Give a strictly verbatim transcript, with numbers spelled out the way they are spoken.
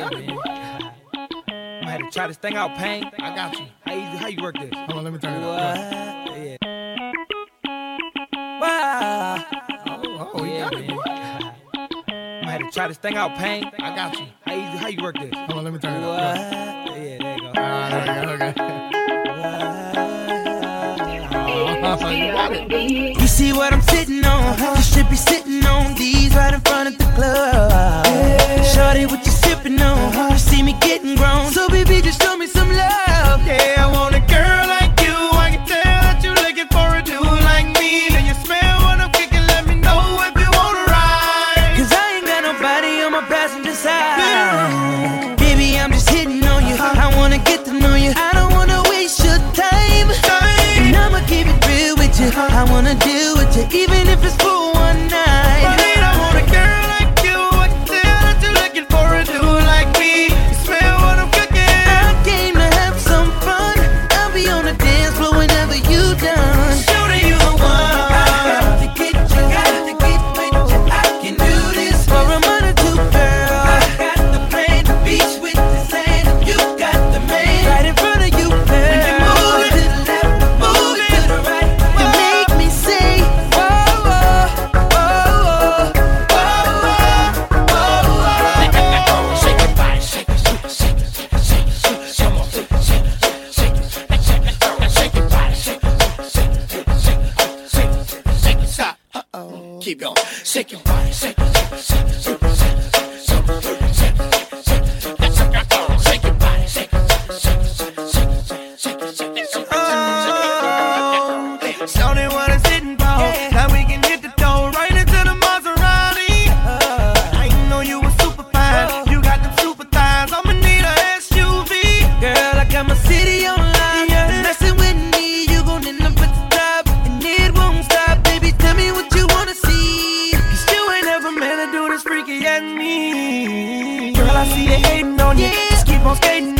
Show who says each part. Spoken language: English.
Speaker 1: man. I'm gonna have to try this thing out, Pain.
Speaker 2: I got you.
Speaker 1: How you, how you work this?
Speaker 2: Hold on, let me turn it
Speaker 1: What?
Speaker 2: up.
Speaker 1: Yeah. Wow.
Speaker 2: Oh, oh, you
Speaker 1: Yeah,
Speaker 2: got it,
Speaker 1: man.
Speaker 2: boy.
Speaker 1: I'm gonna have to try this thing out, Pain.
Speaker 2: I got you.
Speaker 1: How you, how you work this?
Speaker 2: Hold on, let me turn it
Speaker 1: What?
Speaker 2: up.
Speaker 1: Yeah, there you go.
Speaker 2: Ah, there you go, okay.
Speaker 1: What?
Speaker 2: Oh, you got it.
Speaker 3: You see what I'm sitting on? You should be sitting on these right in front of the club. Shorty, what you sipping on? You see me getting grown, so baby, just show me some love.
Speaker 4: Yeah, I want a girl like you. I can tell that you looking for a dude like me. Then you smell what I'm kicking, let me know if you wanna ride.
Speaker 3: Cause I ain't got nobody on my passenger side. Baby, I'm just hitting on you. I wanna get to know you. I don't wanna waste your time. And I'ma keep it real with you. I wanna deal with you, even if it's for one night.
Speaker 4: But I want a girl like you. I can tell that you're looking for a dude like me. You smell what I'm cooking.
Speaker 3: I came to have some fun. I'll be on the dance floor whenever you done.
Speaker 4: Shooting you the one.
Speaker 3: I got to get you, got to get with you. I can do this for a month or two, girl. I got the plan, the beach with the sand, and you got the man right in front of you, girl.
Speaker 4: you move it,
Speaker 3: to the left, move it to the right. You make me say, whoa, whoa, whoa, whoa, whoa, whoa, whoa.
Speaker 4: Shake your body, shake it, shake it, shake it, shake it, shake it, shake it, shake it, shake it, shake it, shake it, shake it, shake your body, shake it, shake it, shake it, shake it, shake it, shake it, stop. Uh-oh. Keep going. Shake your body, shake it, shake it, shake it, shake it, shake it, shake it, shake it, shake it, shake it, shake your body, shake it, shake it, shake it, shake it, shake it, shake it, shake it. Show me what it's sitting for. Now we can hit the door right into the Maserati. I know you were super fine. You got them super thighs. I'ma need a S U V.
Speaker 3: Girl, I got my city on lock. Messing with me, you gon' end up at the top, and it won't stop. Baby, tell me what you wanna see.
Speaker 4: Cause you ain't never meant to do this freaky as me. Girl, I see you hating on you. Just keep on skating